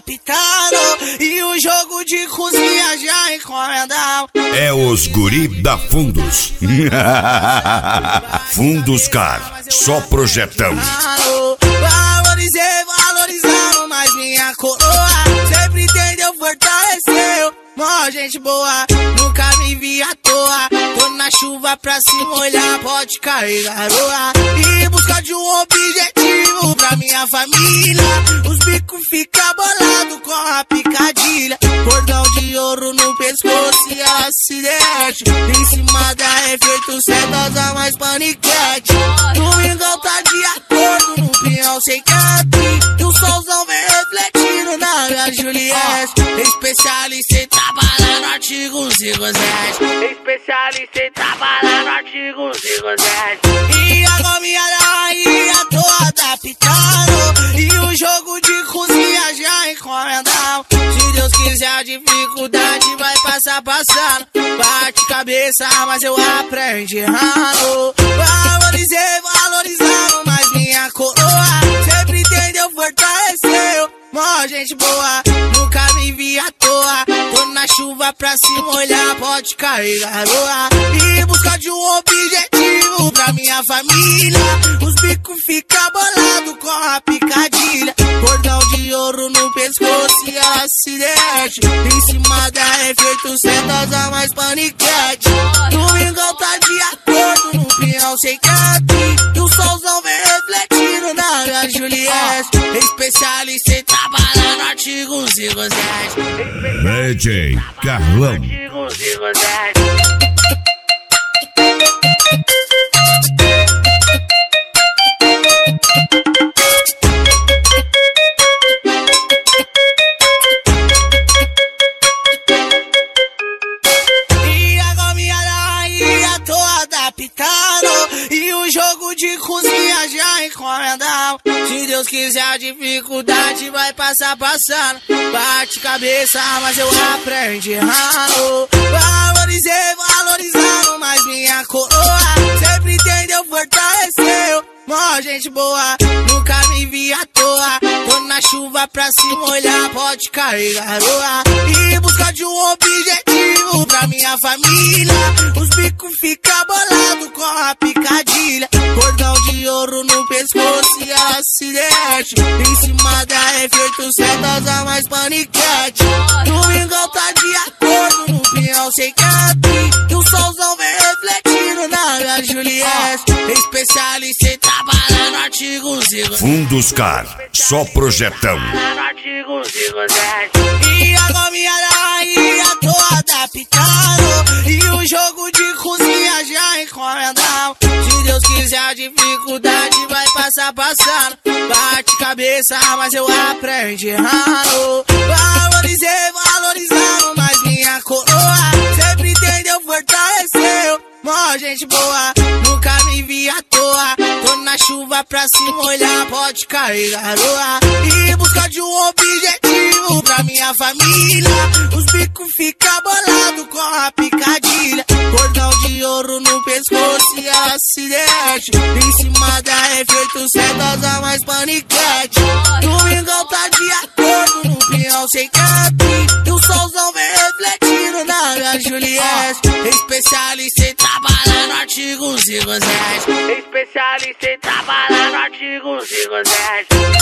adaptando e o jogo de cozinha já encomendamos. É os guri da Fundos. Fundos Car, só projetão. Valorizando mais minha coroa. Sempre entendeu, fortaleceu. Mó gente boa, nunca me vi à toa. Tô na chuva pra se molhar, pode cair garoa. E busca de um objetivo pra minha família. Os bicos ficam bolados com a picadilha. Cordão de ouro no pescoço e ela se derrete. Em cima da efeito sedosa mais paniquete. Domingão tá de acordo no pinhão sem cap. E o solzão vem refletindo na minha Juliette. Especialista em trabalhar no artigo 57. Especialista em trabalhar no artigo 57. E a gominha da rainha tô adaptando e o jogo de cozinha já encomendamos. Se Deus quiser a dificuldade vai passando. Bate cabeça, mas eu aprendi errando. Valorizando mais minha coroa. Sempre entendeu, fortaleceu. Mó gente boa, nunca me vi à toa. Tô na chuva pra se molhar, pode cair garoa. E busca de um objetivo pra minha família. Os bicos ficam bolados com a picadilha. Cordão de ouro no pescoço e ela se derrete. Em cima da efeito sedosa mais paniquete. Domingão tá de acordo no pinhão sem cap. E o solzão vem refletindo na minha Juliette. Especialista em trabalhar no artigo 57. DJ Carlão. Artigo 57. E o jogo de cozinha já encomendamos. Se Deus quiser a dificuldade vai passando. Bate cabeça, mas eu aprendi errando. Valorizando mais minha coroa. Sempre entendeu, fortaleceu. Mó gente boa, nunca me vi à toa. Tô na chuva pra se molhar, pode cair garoa. E busca de um objetivo pra minha família. Os bicos ficam bolados com a picadilha. Cordão de ouro no pescoço e ela se derrete. Em cima da efeito sedosa mais paniquete. Domingão tá de acordo no pinhão sem cap. E o solzão vem refletindo na minha Juliette. Especialista em trabalhar no artigo 57. Fundos Car, só projetão. E a gominha da rainha tô adaptando e o jogo de cozinha já encomendamos. Se Deus quiser a dificuldade vai passando. Bate cabeça, mas eu aprendi errando. Valorizando mais minha coroa. Sempre entendeu, fortaleceu. Mó gente boa, nunca me vi à toa. Tô na chuva pra se molhar, pode cair garoa. E busca de um objetivo pra minha família. Os bicos ficam bolados com a picadilha. Cordão de ouro no pescoço e ela se derrete. Em cima da efeito sedosa mais paniquete. Domingão tá de acordo no pinhão sem cap. E o solzão vem refletindo na minha Juliette. Especialista em trabalhar no artigo 57. Especialista em trabalhar no artigo 57.